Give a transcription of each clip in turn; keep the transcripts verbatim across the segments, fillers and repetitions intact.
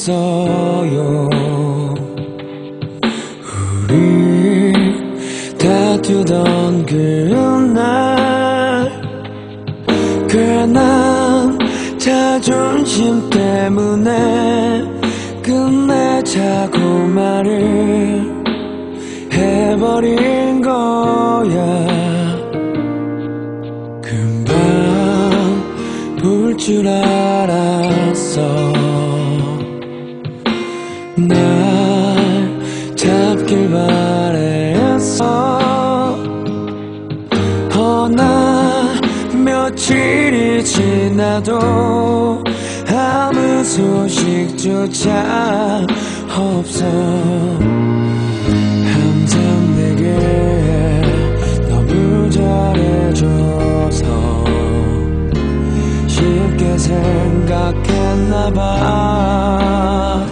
있어요. 우리 다투던 그날 괜한 자존심 때문에 끝내자고 말을 해버린 거야. 금방 볼 줄 알았어. 날 잡길 바랬어. 허나 며칠이 지나도 아무 소식조차 없어. 항상 내게 너무 잘해줘서 쉽게 생각했나봐.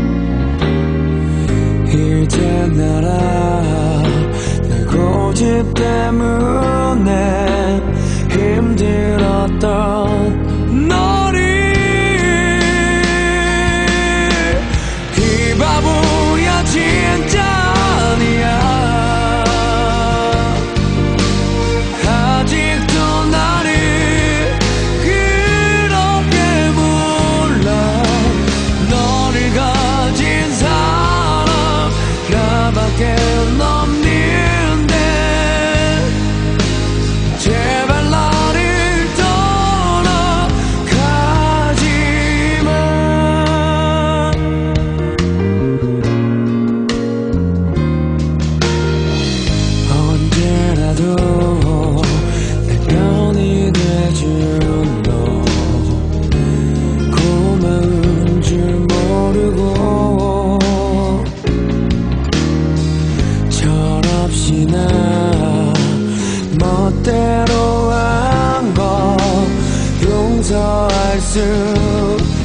이제 나라 내 고집 때문에 힘들었던 너를 이 바보야 진짜 아니야. 아직도 나를 그렇게 몰라. 너를 가진 사람 나밖에 없는데 제발 나를 떠나가지마. 언제라도 내 편이 돼준 너 고마운 줄 모르고 철없이 나 멋대로 한 거 용서할 수